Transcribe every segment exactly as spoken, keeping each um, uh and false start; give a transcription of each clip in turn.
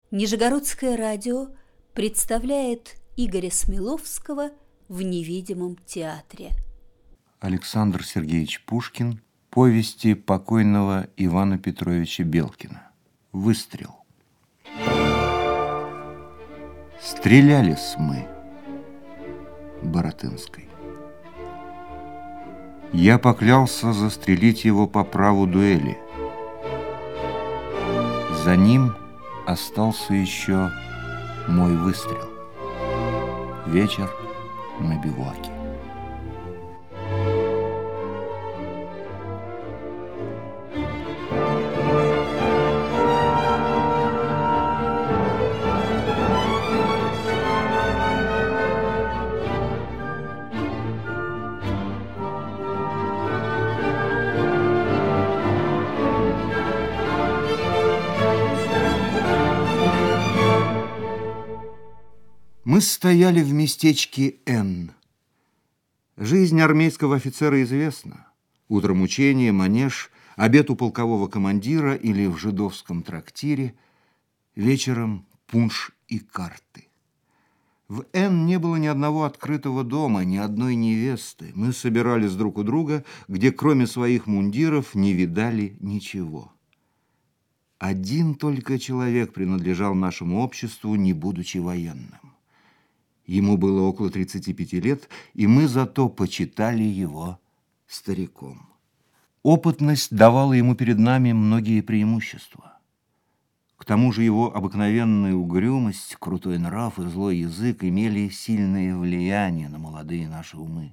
Нижегородское радио представляет Игоря Смеловского в невидимом театре. Александр Сергеевич Пушкин. Повести покойного Ивана Петровича Белкина. Выстрел. Стрелялись мы. Баратынской. Я поклялся застрелить его по праву дуэли. За ним остался еще мой выстрел. Вечер на бивуаке. Мы стояли в местечке Н. Жизнь армейского офицера известна. Утром учение, манеж, обед у полкового командира или в жидовском трактире, вечером пунш и карты. В Н не было ни одного открытого дома, ни одной невесты. Мы собирались друг у друга, где кроме своих мундиров не видали ничего. Один только человек принадлежал нашему обществу, не будучи военным. Ему было около тридцати пяти лет, и мы зато почитали его стариком. Опытность давала ему перед нами многие преимущества. К тому же его обыкновенная угрюмость, крутой нрав и злой язык имели сильное влияние на молодые наши умы.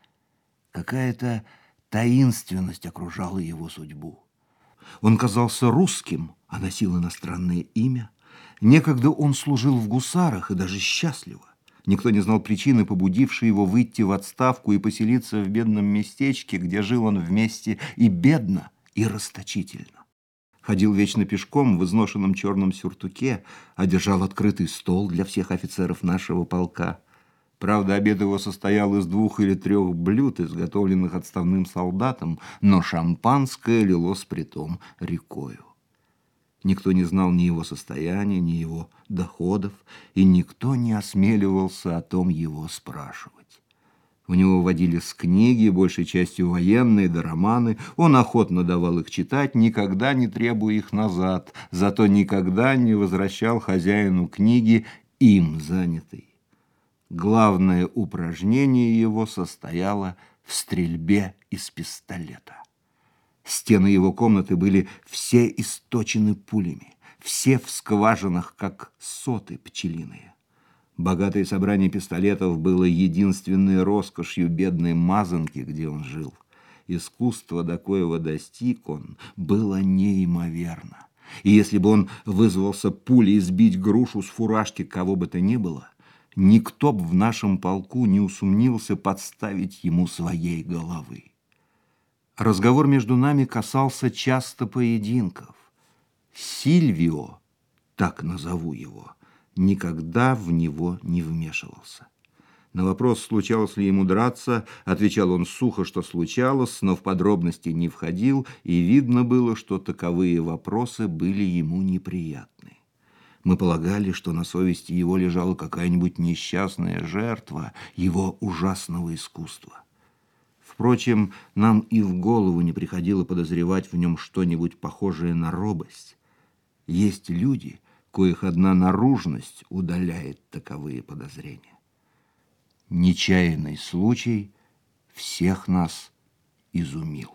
Какая-то таинственность окружала его судьбу. Он казался русским, а носил иностранное имя. Некогда он служил в гусарах и даже счастливо. Никто не знал причины, побудившей его выйти в отставку и поселиться в бедном местечке, где жил он вместе и бедно, и расточительно. Ходил вечно пешком в изношенном черном сюртуке, а держал открытый стол для всех офицеров нашего полка. Правда, обед его состоял из двух или трех блюд, изготовленных отставным солдатом, но шампанское лилось притом рекою. Никто не знал ни его состояния, ни его доходов, и никто не осмеливался о том его спрашивать. У него водились книги, большей частью военные да романы. Он охотно давал их читать, никогда не требуя их назад, зато никогда не возвращал хозяину книги им занятой. Главное упражнение его состояло в стрельбе из пистолета. Стены его комнаты были все источены пулями, все в скважинах, как соты пчелиные. Богатое собрание пистолетов было единственной роскошью бедной мазанки, где он жил. Искусство, до коего достиг он, было неимоверно. И если бы он вызвался пулей сбить грушу с фуражки кого бы то ни было, никто б в нашем полку не усомнился подставить ему своей головы. Разговор между нами касался часто поединков. Сильвио, так назову его, никогда в него не вмешивался. На вопрос, случалось ли ему драться, отвечал он сухо, что случалось, но в подробности не входил, и видно было, что таковые вопросы были ему неприятны. Мы полагали, что на совести его лежала какая-нибудь несчастная жертва его ужасного искусства. Впрочем, нам и в голову не приходило подозревать в нем что-нибудь похожее на робость. Есть люди, коих одна наружность удаляет таковые подозрения. Нечаянный случай всех нас изумил.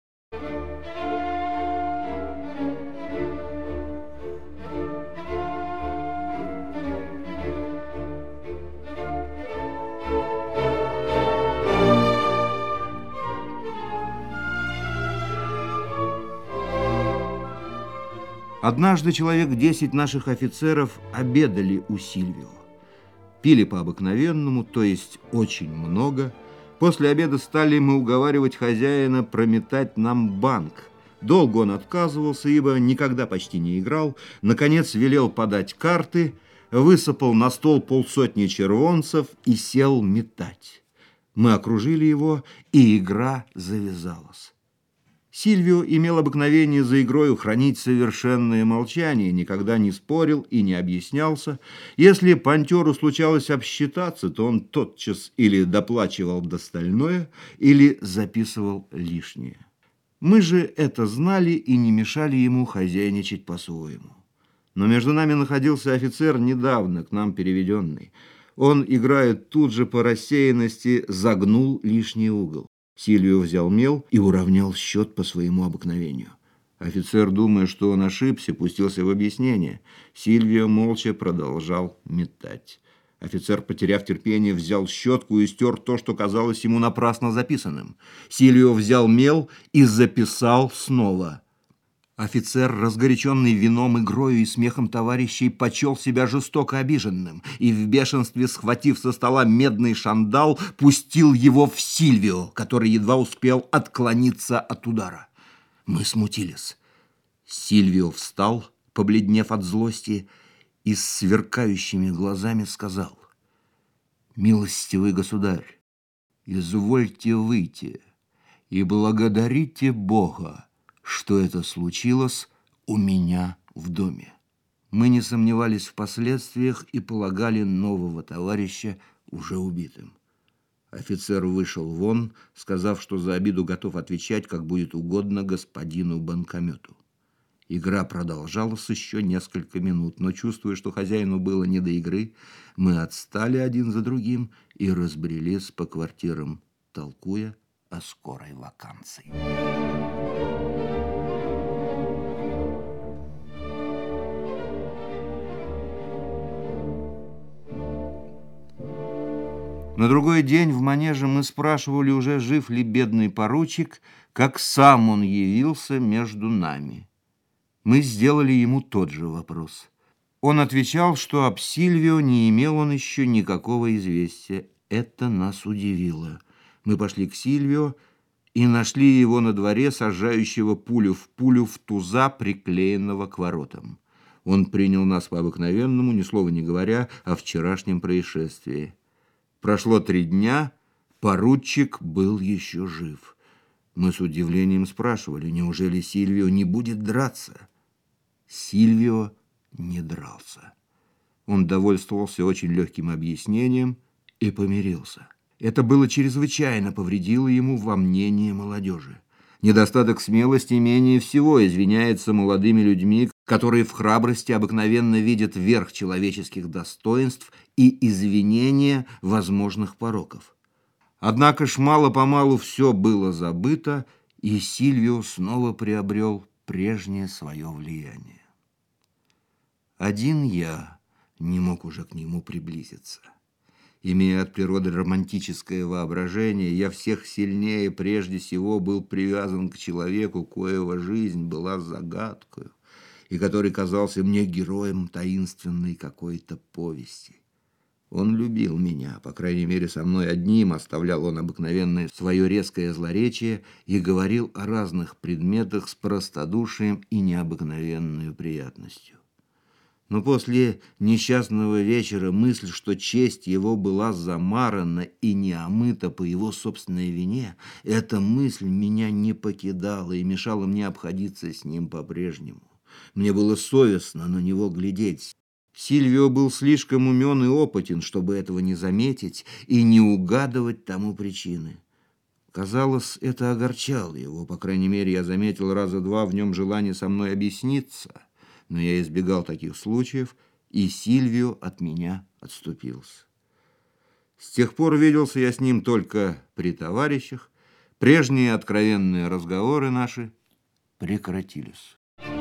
Однажды человек десять наших офицеров обедали у Сильвио. Пили по-обыкновенному, то есть очень много. После обеда стали мы уговаривать хозяина прометать нам банк. Долго он отказывался, ибо никогда почти не играл. Наконец велел подать карты, высыпал на стол полсотни червонцев и сел метать. Мы окружили его, и игра завязалась. Сильвио имел обыкновение за игрою хранить совершенное молчание, никогда не спорил и не объяснялся. Если понтеру случалось обсчитаться, то он тотчас или доплачивал достальное, или записывал лишнее. Мы же это знали и не мешали ему хозяйничать по-своему. Но между нами находился офицер, недавно к нам переведенный. Он, играет тут же по рассеянности, загнул лишний угол. Сильвио взял мел и уравнял счет по своему обыкновению. Офицер, думая, что он ошибся, пустился в объяснение. Сильвио молча продолжал метать. Офицер, потеряв терпение, взял щетку и стер то, что казалось ему напрасно записанным. Сильвио взял мел и записал снова. Офицер, разгоряченный вином, игрою и смехом товарищей, почел себя жестоко обиженным и в бешенстве, схватив со стола медный шандал, пустил его в Сильвио, который едва успел отклониться от удара. Мы смутились. Сильвио встал, побледнев от злости, и с сверкающими глазами сказал: «Милостивый государь, извольте выйти и благодарите Бога, что это случилось у меня в доме». Мы не сомневались в последствиях и полагали нового товарища уже убитым. Офицер вышел вон, сказав, что за обиду готов отвечать, как будет угодно господину банкомету. Игра продолжалась еще несколько минут, но, чувствуя, что хозяину было не до игры, мы отстали один за другим и разбрелись по квартирам, толкуя о скорой ваканции. На другой день в манеже мы спрашивали, уже жив ли бедный поручик, как сам он явился между нами. Мы сделали ему тот же вопрос. Он отвечал, что об Сильвио не имел он еще никакого известия. Это нас удивило. Мы пошли к Сильвио и нашли его на дворе, сажающего пулю в пулю в туза, приклеенного к воротам. Он принял нас по-обыкновенному, ни слова не говоря о вчерашнем происшествии. Прошло три дня, поручик был еще жив. Мы с удивлением спрашивали, неужели Сильвио не будет драться? Сильвио не дрался. Он довольствовался очень легким объяснением и помирился. Это было чрезвычайно повредило ему во мнении молодежи. Недостаток смелости менее всего извиняется молодыми людьми, которые в храбрости обыкновенно видят верх человеческих достоинств и извинения возможных пороков. Однако ж мало-помалу все было забыто, и Сильвио снова приобрел прежнее свое влияние. Один я не мог уже к нему приблизиться. Имея от природы романтическое воображение, я всех сильнее прежде всего был привязан к человеку, коего жизнь была загадкою, и который казался мне героем таинственной какой-то повести. Он любил меня, по крайней мере, со мной одним оставлял он обыкновенное свое резкое злоречие и говорил о разных предметах с простодушием и необыкновенной приятностью. Но после несчастного вечера мысль, что честь его была замарана и не омыта по его собственной вине, эта мысль меня не покидала и мешала мне обходиться с ним по-прежнему. Мне было совестно на него глядеть. Сильвио был слишком умен и опытен, чтобы этого не заметить и не угадывать тому причины. Казалось, это огорчало его. По крайней мере, я заметил раза два в нем желание со мной объясниться. Но я избегал таких случаев, и Сильвио от меня отступился. С тех пор виделся я с ним только при товарищах. Прежние откровенные разговоры наши прекратились.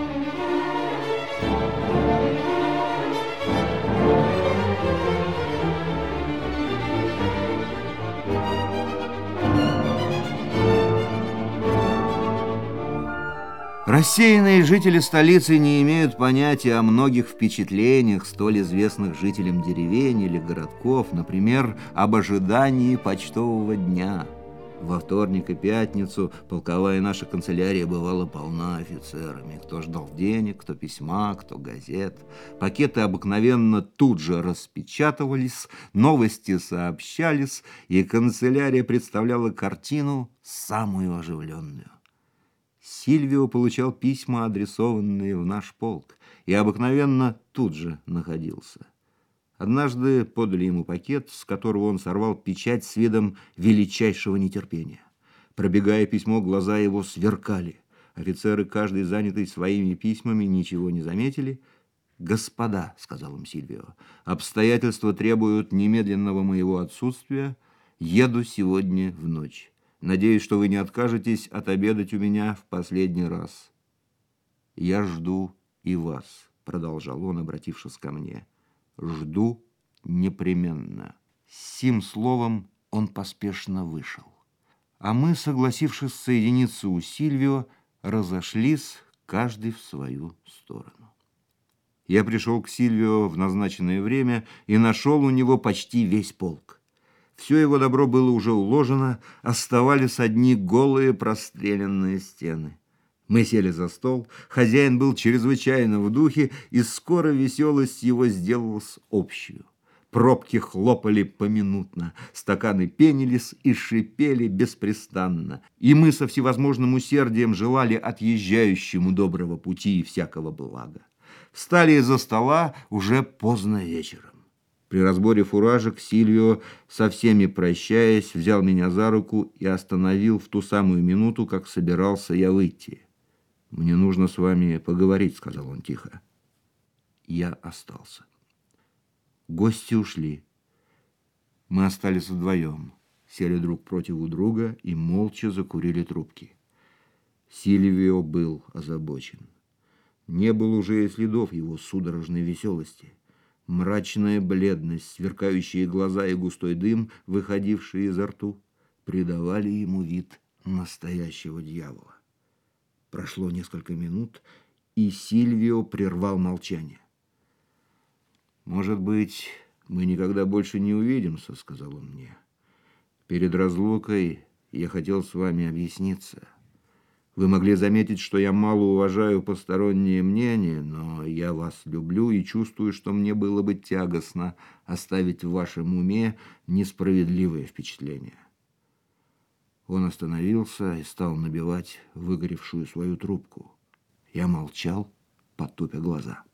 Рассеянные жители столицы не имеют понятия о многих впечатлениях, столь известных жителям деревень или городков, например, об ожидании почтового дня. Во вторник и пятницу полковая наша канцелярия бывала полна офицерами. Кто ждал денег, кто письма, кто газет. Пакеты обыкновенно тут же распечатывались, новости сообщались, и канцелярия представляла картину самую оживленную. Сильвио получал письма, адресованные в наш полк, и обыкновенно тут же находился. Однажды подали ему пакет, с которого он сорвал печать с видом величайшего нетерпения. Пробегая письмо, глаза его сверкали. Офицеры, каждый занятый своими письмами, ничего не заметили. «Господа», — сказал им Сильвио, — «обстоятельства требуют немедленного моего отсутствия. Еду сегодня в ночь. Надеюсь, что вы не откажетесь отобедать у меня в последний раз. Я жду и вас», — продолжал он, обратившись ко мне. «Жду непременно». С сим словом он поспешно вышел. А мы, согласившись соединиться у Сильвио, разошлись, каждый в свою сторону. Я пришел к Сильвио в назначенное время и нашел у него почти весь полк. Все его добро было уже уложено, оставались одни голые простреленные стены. Мы сели за стол, хозяин был чрезвычайно в духе, и скоро веселость его сделалась общую. Пробки хлопали поминутно, стаканы пенились и шипели беспрестанно, и мы со всевозможным усердием желали отъезжающему доброго пути и всякого блага. Встали из-за стола уже поздно вечером. При разборе фуражек Сильвио, со всеми прощаясь, взял меня за руку и остановил в ту самую минуту, как собирался я выйти. «Мне нужно с вами поговорить», — сказал он тихо. Я остался. Гости ушли. Мы остались вдвоем, сели друг против друга и молча закурили трубки. Сильвио был озабочен. Не было уже и следов его судорожной веселости. Мрачная бледность, сверкающие глаза и густой дым, выходивший изо рту, придавали ему вид настоящего дьявола. Прошло несколько минут, и Сильвио прервал молчание. «Может быть, мы никогда больше не увидимся», — сказал он мне. «Перед разлукой я хотел с вами объясниться. Вы могли заметить, что я мало уважаю посторонние мнения, но я вас люблю и чувствую, что мне было бы тягостно оставить в вашем уме несправедливое впечатление». Он остановился и стал набивать выгоревшую свою трубку. Я молчал, потупя глаза.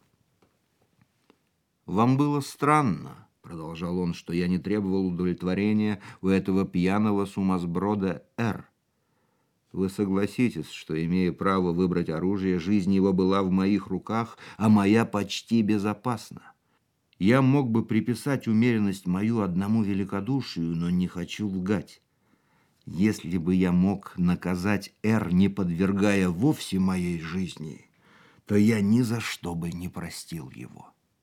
«Вам было странно, — продолжал он, — что я не требовал удовлетворения у этого пьяного сумасброда Р. Вы согласитесь, что, имея право выбрать оружие, жизнь его была в моих руках, а моя почти безопасна. Я мог бы приписать умеренность мою одному великодушию, но не хочу лгать. Если бы я мог наказать Р, не подвергая вовсе моей жизни, то я ни за что бы не простил его».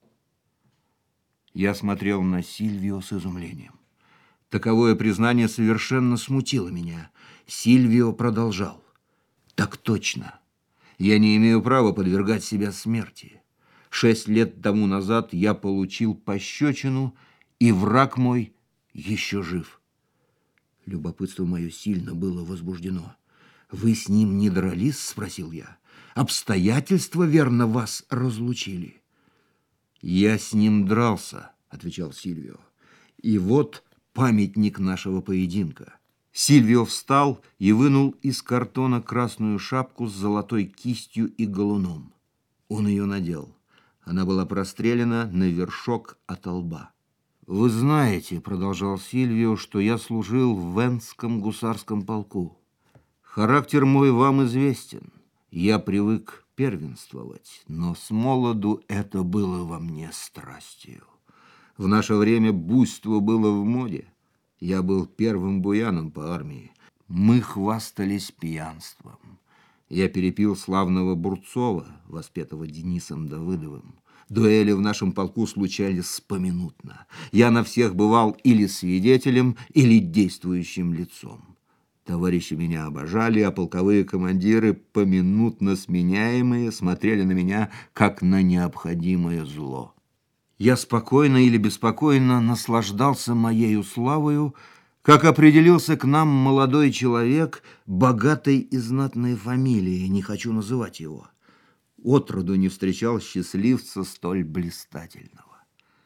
Я смотрел на Сильвио с изумлением. Таковое признание совершенно смутило меня. Сильвио продолжал. «Так точно. Я не имею права подвергать себя смерти. Шесть лет тому назад я получил пощечину, и враг мой еще жив». Любопытство мое сильно было возбуждено. «Вы с ним не дрались?» — спросил я. «Обстоятельства, верно, вас разлучили?» «Я с ним дрался», — отвечал Сильвио. «И вот памятник нашего поединка». Сильвио встал и вынул из картона красную шапку с золотой кистью и галуном. Он ее надел. Она была прострелена на вершок от лба. «Вы знаете, — продолжал Сильвио, — что я служил в Венском гусарском полку. Характер мой вам известен. Я привык первенствовать, но с молоду это было во мне страстью. В наше время буйство было в моде. Я был первым буяном по армии. Мы хвастались пьянством. Я перепил славного Бурцова, воспетого Денисом Давыдовым. Дуэли в нашем полку случались поминутно. Я на всех бывал или свидетелем, или действующим лицом. Товарищи меня обожали, а полковые командиры, поминутно сменяемые, смотрели на меня, как на необходимое зло. Я спокойно или беспокойно наслаждался моею славою, как определился к нам молодой человек богатой и знатной фамилии, не хочу называть его. Отроду не встречал счастливца столь блистательного.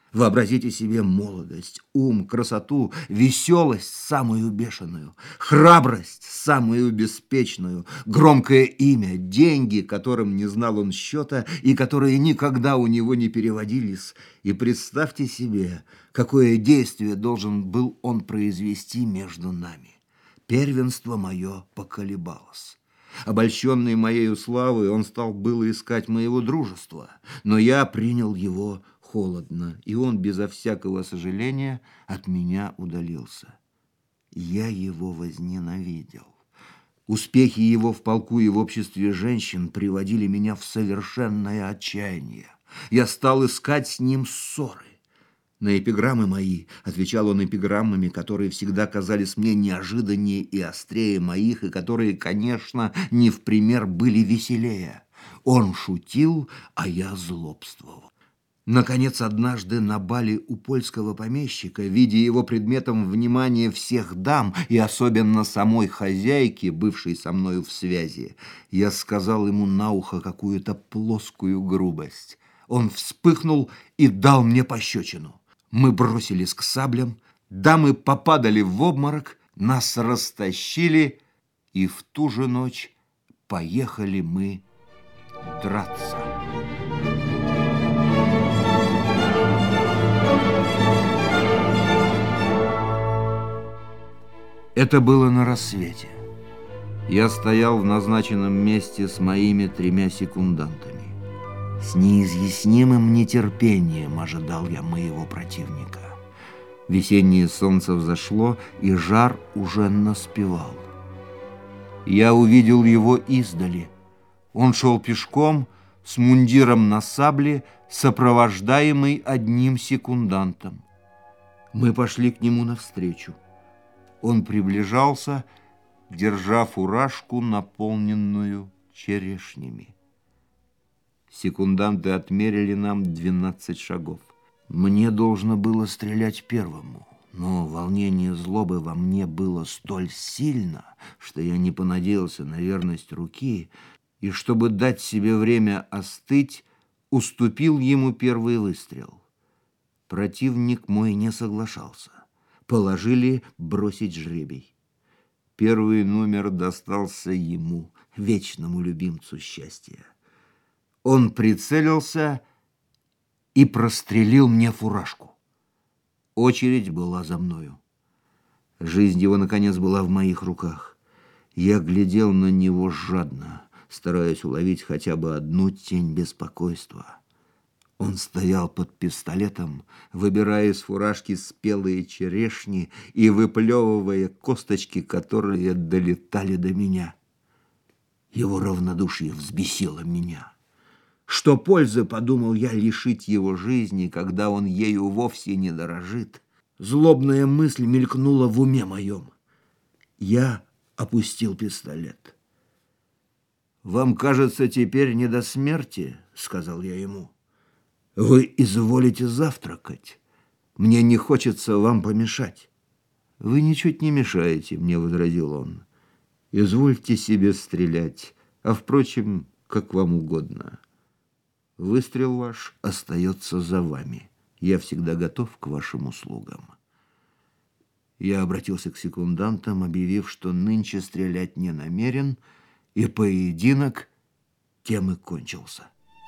Вообразите себе молодость, ум, красоту, веселость самую бешеную, храбрость самую беспечную, громкое имя, деньги, которым не знал он счета и которые никогда у него не переводились. И представьте себе, какое действие должен был он произвести между нами. Первенство мое поколебалось. Обольщенный моею славой, он стал было искать моего дружества, но я принял его холодно, и он безо всякого сожаления от меня удалился. Я его возненавидел. Успехи его в полку и в обществе женщин приводили меня в совершенное отчаяние. Я стал искать с ним ссоры. На эпиграммы мои отвечал он эпиграммами, которые всегда казались мне неожиданнее и острее моих, и которые, конечно, не в пример были веселее. Он шутил, а я злобствовал. Наконец, однажды на бале у польского помещика, видя его предметом внимания всех дам и особенно самой хозяйки, бывшей со мною в связи, я сказал ему на ухо какую-то плоскую грубость. Он вспыхнул и дал мне пощечину. Мы бросились к саблям, дамы попадали в обморок, нас растащили, и в ту же ночь поехали мы драться. Это было на рассвете. Я стоял в назначенном месте с моими тремя секундантами. С неизъяснимым нетерпением ожидал я моего противника. Весеннее солнце взошло, и жар уже наспевал. Я увидел его издали. Он шел пешком, с мундиром на сабле, сопровождаемый одним секундантом. Мы пошли к нему навстречу. Он приближался, держа фуражку, наполненную черешнями. Секунданты отмерили нам двенадцать шагов. Мне должно было стрелять первому, но волнение злобы во мне было столь сильно, что я не понадеялся на верность руки, и, чтобы дать себе время остыть, уступил ему первый выстрел. Противник мой не соглашался. Положили бросить жребий. Первый номер достался ему, вечному любимцу счастья. Он прицелился и прострелил мне фуражку. Очередь была за мною. Жизнь его, наконец, была в моих руках. Я глядел на него жадно, стараясь уловить хотя бы одну тень беспокойства. Он стоял под пистолетом, выбирая из фуражки спелые черешни и выплевывая косточки, которые долетали до меня. Его равнодушие взбесило меня. Что пользы, подумал я, лишить его жизни, когда он ею вовсе не дорожит? Злобная мысль мелькнула в уме моем. Я опустил пистолет. «Вам, кажется, теперь не до смерти», — сказал я ему. «Вы изволите завтракать. Мне не хочется вам помешать». «Вы ничуть не мешаете мне», — возразил он. «Извольте себе стрелять, а, впрочем, как вам угодно. Выстрел ваш остается за вами. Я всегда готов к вашим услугам». Я обратился к секундантам, объявив, что нынче стрелять не намерен, и поединок тем и кончился.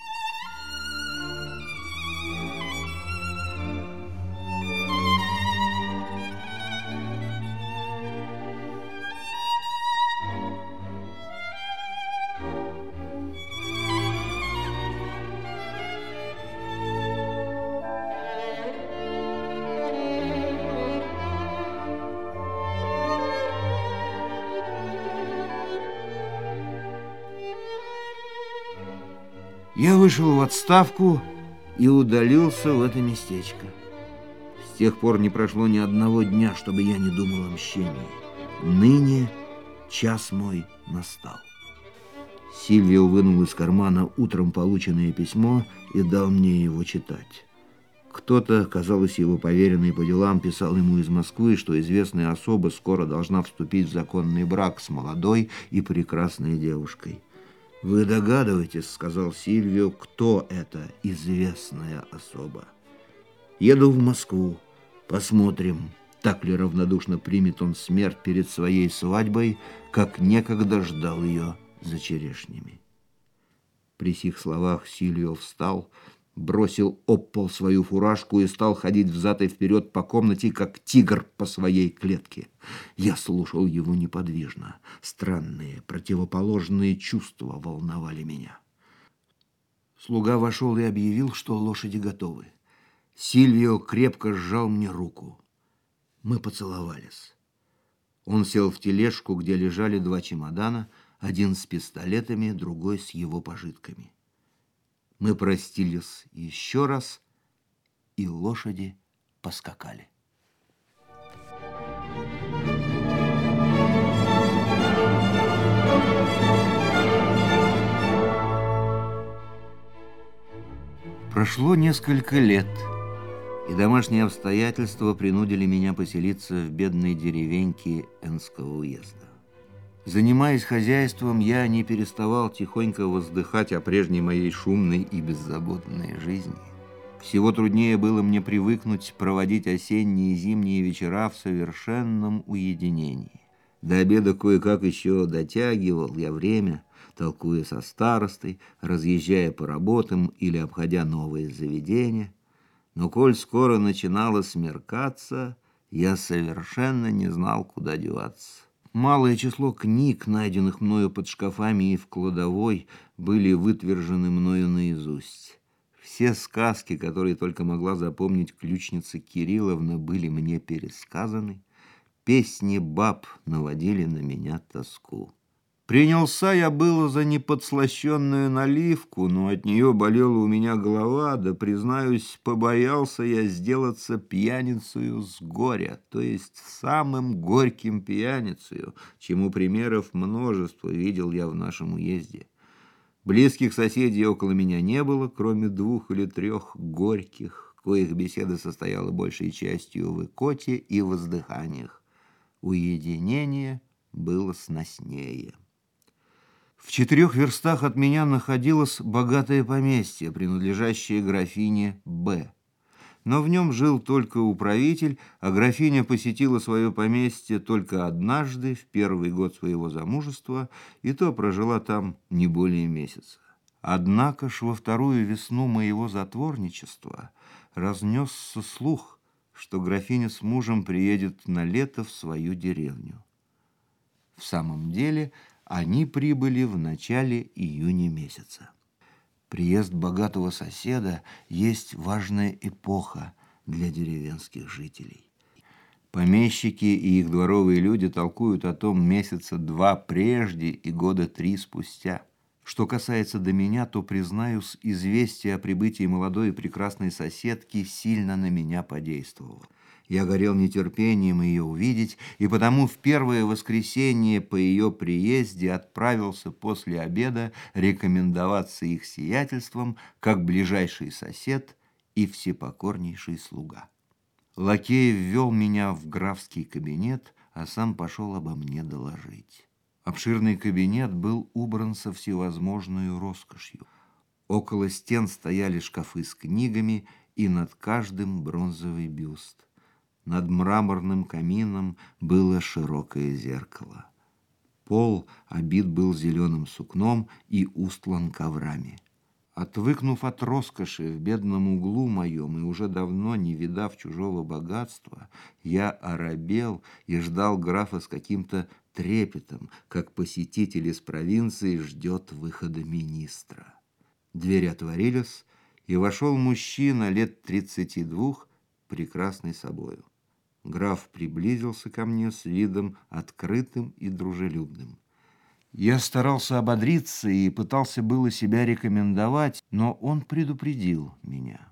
Я вышел в отставку и удалился в это местечко. С тех пор не прошло ни одного дня, чтобы я не думал о мщении. Ныне час мой настал. Сильвио вынул из кармана утром полученное письмо и дал мне его читать. Кто-то, казалось, его поверенный по делам, писал ему из Москвы, что известная особа скоро должна вступить в законный брак с молодой и прекрасной девушкой. «Вы догадываетесь, — сказал Сильвио, — кто эта известная особа?» Еду в Москву. Посмотрим, так ли равнодушно примет он смерть перед своей свадьбой, как некогда ждал ее за черешнями. При сих словах Сильвио встал, бросил об пол свою фуражку и стал ходить взад и вперед по комнате, как тигр по своей клетке. Я слушал его неподвижно. Странные, противоположные чувства волновали меня. Слуга вошел и объявил, что лошади готовы. Сильвио крепко сжал мне руку. Мы поцеловались. Он сел в тележку, где лежали два чемодана, один с пистолетами, другой с его пожитками. Мы простились еще раз, и лошади поскакали. Прошло несколько лет, и домашние обстоятельства принудили меня поселиться в бедной деревеньке Энского уезда. Занимаясь хозяйством, я не переставал тихонько воздыхать о прежней моей шумной и беззаботной жизни. Всего труднее было мне привыкнуть проводить осенние и зимние вечера в совершенном уединении. До обеда кое-как еще дотягивал я время, толкуя со старостой, разъезжая по работам или обходя новые заведения. Но коль скоро начинало смеркаться, я совершенно не знал, куда деваться. Малое число книг, найденных мною под шкафами и в кладовой, были вытвержены мною наизусть. Все сказки, которые только могла запомнить ключница Кирилловна, были мне пересказаны. Песни баб наводили на меня тоску. Принялся я было за неподслащенную наливку, но от нее болела у меня голова, да, признаюсь, побоялся я сделаться пьяницею с горя, то есть самым горьким пьяницею, чему примеров множество видел я в нашем уезде. Близких соседей около меня не было, кроме двух или трех горьких, коих беседа состояла большей частью в икоте и воздыханиях. Уединение было сноснее. В четырех верстах от меня находилось богатое поместье, принадлежащее графине Б. Но в нем жил только управитель, а графиня посетила свое поместье только однажды, в первый год своего замужества, и то прожила там не более месяца. Однако ж во вторую весну моего затворничества разнесся слух, что графиня с мужем приедет на лето в свою деревню. В самом деле, они прибыли в начале июня месяца. Приезд богатого соседа есть важная эпоха для деревенских жителей. Помещики и их дворовые люди толкуют о том месяца два прежде и года три спустя. Что касается до меня, то, признаюсь, известие о прибытии молодой и прекрасной соседки сильно на меня подействовало. Я горел нетерпением ее увидеть, и потому в первое воскресенье по ее приезде отправился после обеда рекомендоваться их сиятельством как ближайший сосед и всепокорнейший слуга. Лакей ввел меня в графский кабинет, а сам пошел обо мне доложить. Обширный кабинет был убран со всевозможной роскошью. Около стен стояли шкафы с книгами, и над каждым бронзовый бюст. Над мраморным камином было широкое зеркало. Пол обит был зеленым сукном и устлан коврами. Отвыкнув от роскоши в бедном углу моем и уже давно не видав чужого богатства, я оробел и ждал графа с каким-то трепетом, как посетитель из провинции ждет выхода министра. Двери отворились, и вошел мужчина лет тридцати двух, прекрасный собою. Граф приблизился ко мне с видом открытым и дружелюбным. Я старался ободриться и пытался было себя рекомендовать, но он предупредил меня.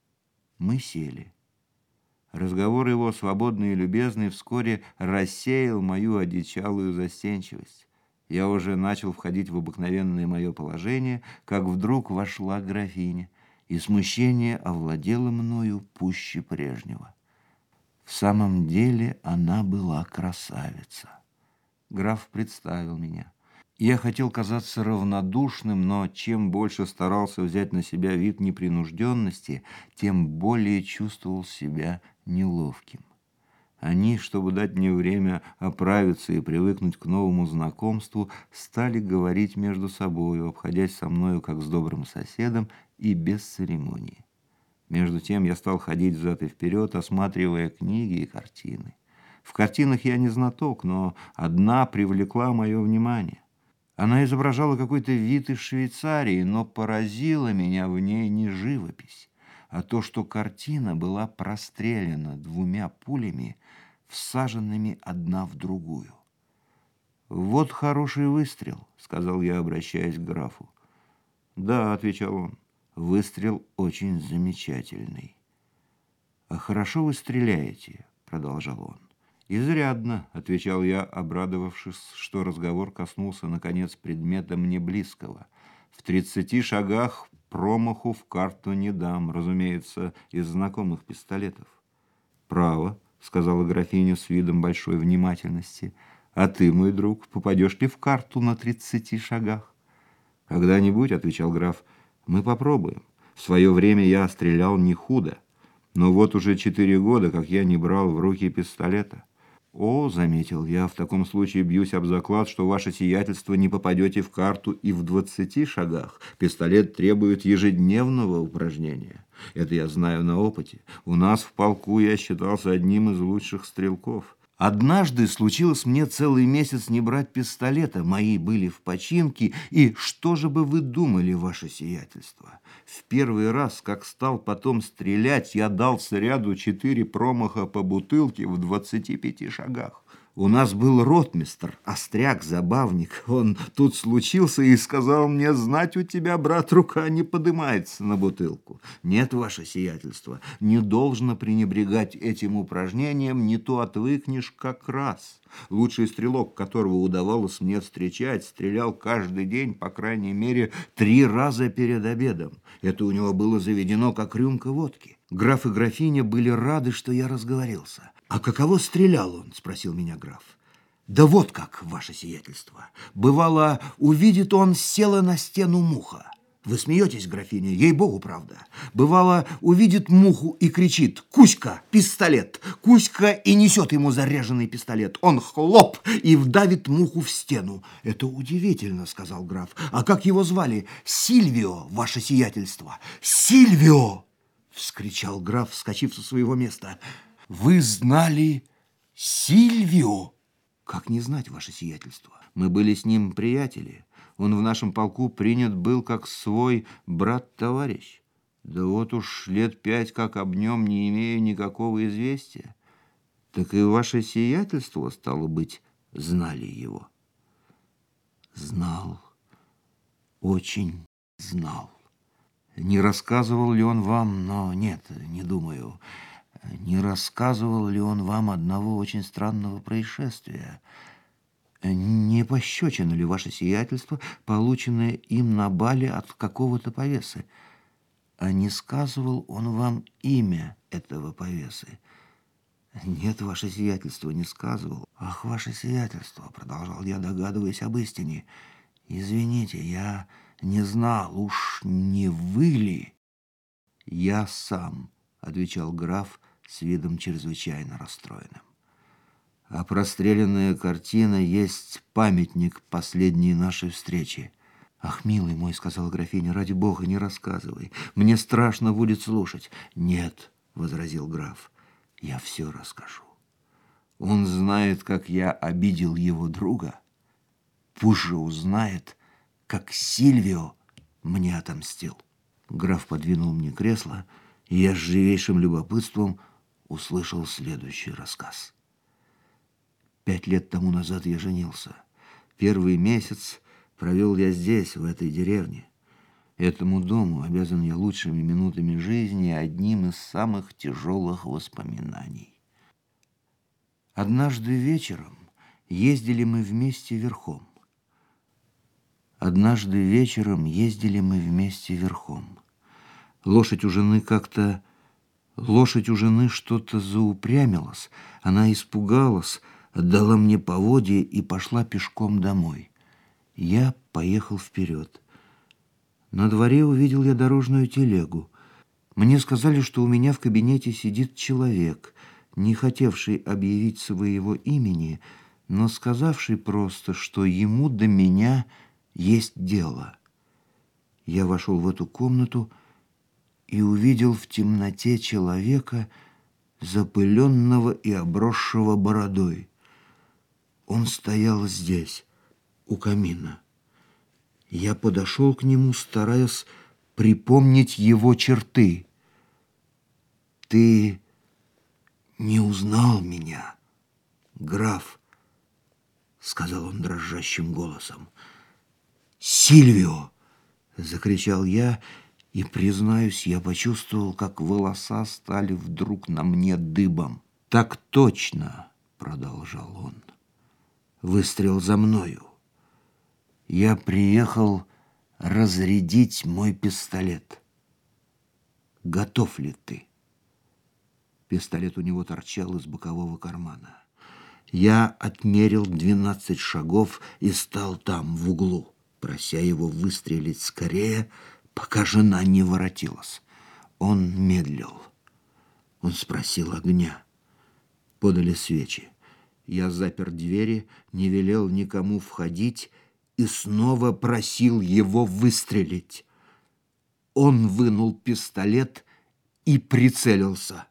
Мы сели. Разговор его, свободный и любезный, вскоре рассеял мою одичалую застенчивость. Я уже начал входить в обыкновенное мое положение, как вдруг вошла графиня, и смущение овладело мною пуще прежнего. В самом деле она была красавица. Граф представил меня. Я хотел казаться равнодушным, но чем больше старался взять на себя вид непринужденности, тем более чувствовал себя неловким. Они, чтобы дать мне время оправиться и привыкнуть к новому знакомству, стали говорить между собою, обходясь со мною как с добрым соседом и без церемонии. Между тем я стал ходить взад и вперед, осматривая книги и картины. В картинах я не знаток, но одна привлекла мое внимание. Она изображала какой-то вид из Швейцарии, но поразила меня в ней не живопись, а то, что картина была прострелена двумя пулями, всаженными одна в другую. «Вот хороший выстрел», — сказал я, обращаясь к графу. «Да», — отвечал он, — «выстрел очень замечательный». «А хорошо вы стреляете», — продолжал он. «Изрядно», — отвечал я, обрадовавшись, что разговор коснулся, наконец, предмета мне близкого. «В тридцати шагах промаху в карту не дам, разумеется, из знакомых пистолетов». «Право», — сказала графиня с видом большой внимательности. «А ты, мой друг, попадешь ли в карту на тридцати шагах?» «Когда-нибудь», — отвечал граф, — «мы попробуем. В свое время я стрелял не худо, но вот уже четыре года, как я не брал в руки пистолета». «О, — заметил я, — в таком случае бьюсь об заклад, что ваше сиятельство не попадете в карту и в двадцати шагах. Пистолет требует ежедневного упражнения. Это я знаю на опыте. У нас в полку я считался одним из лучших стрелков. Однажды случилось мне целый месяц не брать пистолета, мои были в починке, и что же бы вы думали, ваше сиятельство? В первый раз, как стал потом стрелять, я дал снаряду четыре промаха по бутылке в двадцати пяти шагах. У нас был ротмистр, остряк, забавник. Он тут случился и сказал мне: знать у тебя, брат, рука не подымается на бутылку. Нет, ваше сиятельство, не должно пренебрегать этим упражнением, не то отвыкнешь как раз. Лучший стрелок, которого удавалось мне встречать, стрелял каждый день, по крайней мере, три раза перед обедом. Это у него было заведено, как рюмка водки. Граф и графиня были рады, что я разговорился. «А каково стрелял он?» – спросил меня граф. «Да вот как, ваше сиятельство. Бывало, увидит он, села на стену муха». Вы смеетесь, графиня, ей-богу, правда. Бывало, увидит муху и кричит: «Кузька, пистолет!» Кузька и несет ему заряженный пистолет. Он хлоп и вдавит муху в стену. «Это удивительно», — сказал граф. «А как его звали?» «Сильвио, ваше сиятельство». «Сильвио!» — вскричал граф, вскочив со своего места. «Вы знали Сильвио?» «Как не знать, ваше сиятельство? Мы были с ним приятели. Он в нашем полку принят был как свой брат-товарищ. Да вот уж лет пять, как об нем не имею никакого известия. Так и ваше сиятельство, стало быть, знали его?» «Знал, очень знал. Не рассказывал ли он вам, но нет, не думаю, не рассказывал ли он вам одного очень странного происшествия? Не пощечина ли ваше сиятельство, полученное им на бале от какого-то повесы? А не сказывал он вам имя этого повесы?» «Нет, ваше сиятельство, не сказывал». «Ах, ваше сиятельство», — продолжал я, догадываясь об истине, — «извините, я не знал, уж не вы ли?» «Я сам», — отвечал граф с видом чрезвычайно расстроенным. «А простреленная картина есть памятник последней нашей встречи». «Ах, милый мой, — сказала графиня, — ради бога, не рассказывай. Мне страшно будет слушать». «Нет, — возразил граф, — я все расскажу. Он знает, как я обидел его друга. Пусть же узнает, как Сильвио мне отомстил». Граф подвинул мне кресло, и я с живейшим любопытством услышал следующий рассказ. Пять лет тому назад я женился. Первый месяц провел я здесь, в этой деревне. Этому дому обязан я лучшими минутами жизни и одним из самых тяжелых воспоминаний. Однажды вечером ездили мы вместе верхом. Однажды вечером ездили мы вместе верхом. Лошадь у жены как-то... Лошадь у жены что-то заупрямилась. Она испугалась, отдала мне поводья и пошла пешком домой. Я поехал вперед. На дворе увидел я дорожную телегу. Мне сказали, что у меня в кабинете сидит человек, не хотевший объявить своего имени, но сказавший просто, что ему до меня есть дело. Я вошел в эту комнату и увидел в темноте человека, запыленного и обросшего бородой. Он стоял здесь, у камина. Я подошел к нему, стараясь припомнить его черты. «Ты не узнал меня, граф?» — сказал он дрожащим голосом. «Сильвио!» — закричал я, и, признаюсь, я почувствовал, как волоса стали вдруг на мне дыбом. «Так точно!» — продолжал он. «Выстрел за мною. Я приехал разрядить мой пистолет. Готов ли ты?» Пистолет у него торчал из бокового кармана. Я отмерил двенадцать шагов и стал там, в углу, прося его выстрелить скорее, пока жена не воротилась. Он медлил. Он спросил огня. Подали свечи. Я запер двери, не велел никому входить и снова просил его выстрелить. Он вынул пистолет и прицелился.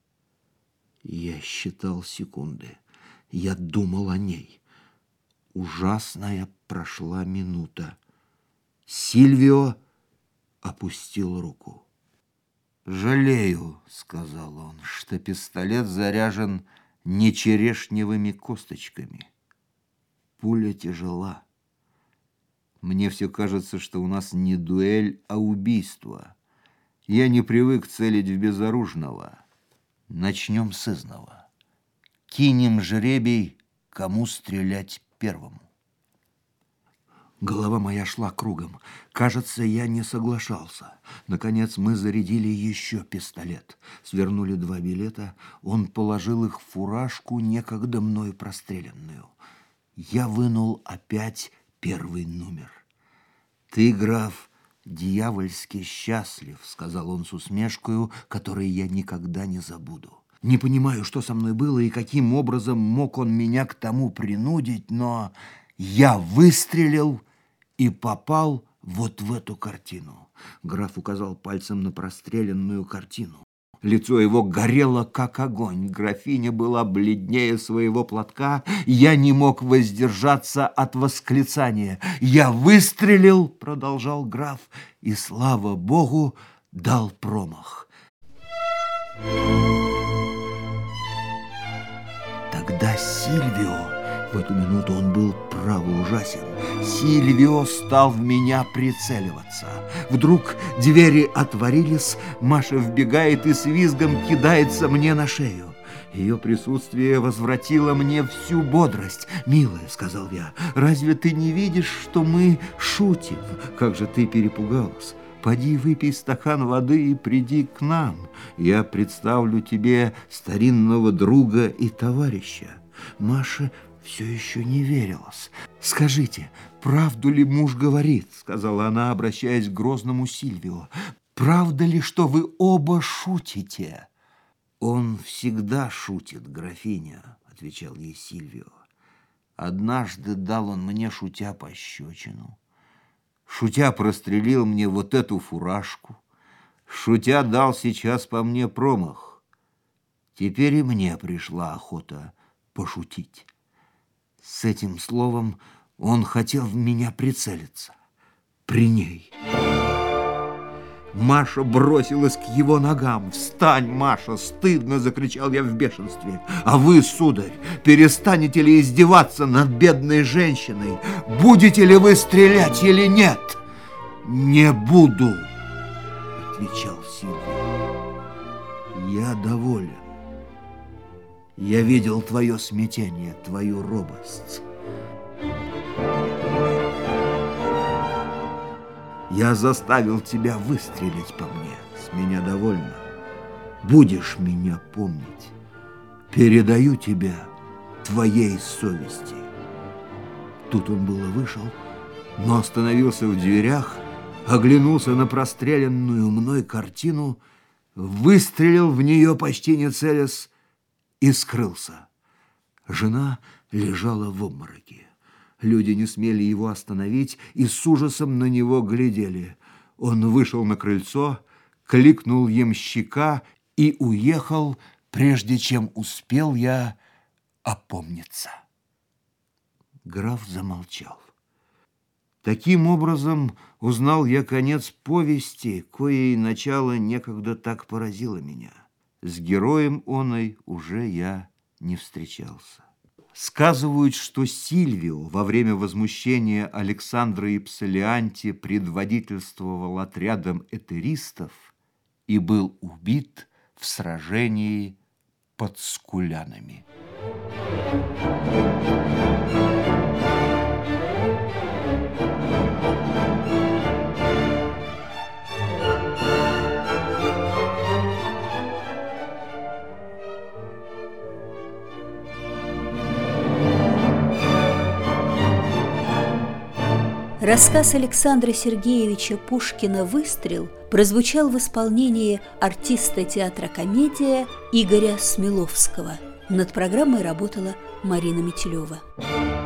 Я считал секунды. Я думал о ней. Ужасная прошла минута. Сильвио опустил руку. «Жалею, — сказал он, — что пистолет заряжен не черешневыми косточками. Пуля тяжела. Мне все кажется, что у нас не дуэль, а убийство. Я не привык целить в безоружного. Начнем с изного. Кинем жребий, кому стрелять первому». Голова моя шла кругом. Кажется, я не соглашался. Наконец мы зарядили еще пистолет. Свернули два билета. Он положил их в фуражку, некогда мною простреленную. Я вынул опять первый номер. «Ты, граф, дьявольски счастлив», — сказал он с усмешкою, которой я никогда не забуду. Не понимаю, что со мной было и каким образом мог он меня к тому принудить, но я выстрелил и попал вот в эту картину. Граф указал пальцем на простреленную картину. Лицо его горело, как огонь. Графиня была бледнее своего платка. Я не мог воздержаться от восклицания. «Я выстрелил, — продолжал граф, — и, слава Богу, дал промах». Тогда Сильвио, в эту минуту он был право ужасен, Сильвио стал в меня прицеливаться. Вдруг двери отворились, Маша вбегает и с визгом кидается мне на шею. Ее присутствие возвратило мне всю бодрость. «Милая, — сказал я, — разве ты не видишь, что мы шутим? Как же ты перепугалась! Поди выпей стакан воды и приди к нам. Я представлю тебе старинного друга и товарища». Маша все еще не верилась. «Скажите, правду ли муж говорит, — сказала она, обращаясь к грозному Сильвио, — правда ли, что вы оба шутите?» «Он всегда шутит, графиня, — отвечал ей Сильвио. Однажды дал он мне, шутя, пощечину. Шутя прострелил мне вот эту фуражку. Шутя дал сейчас по мне промах. Теперь и мне пришла охота пошутить». С этим словом он хотел в меня прицелиться. При ней. Маша бросилась к его ногам. «Встань, Маша! Стыдно!» — закричал я в бешенстве. «А вы, сударь, перестанете ли издеваться над бедной женщиной? Будете ли вы стрелять или нет?» «Не буду!» — отвечал Сильвио. «Я доволен. Я видел твое смятение, твою робость. Я заставил тебя выстрелить по мне. С меня довольно. Будешь меня помнить. Передаю тебя твоей совести». Тут он было вышел, но остановился в дверях, оглянулся на простреленную мной картину, выстрелил в нее почти не целясь и скрылся. Жена лежала в обмороке. Люди не смели его остановить и с ужасом на него глядели. Он вышел на крыльцо, кликнул ямщика и уехал, прежде чем успел я опомниться. Граф замолчал. Таким образом узнал я конец повести, коей начало некогда так поразило меня. С героем оной уже я не встречался. Сказывают, что Сильвио во время возмущения Александра Ипсалианти предводительствовал отрядом этеристов и был убит в сражении под Скулянами. Рассказ Александра Сергеевича Пушкина «Выстрел» прозвучал в исполнении артиста театра «Комедия» Игоря Смеловского. Над программой работала Марина Метелева.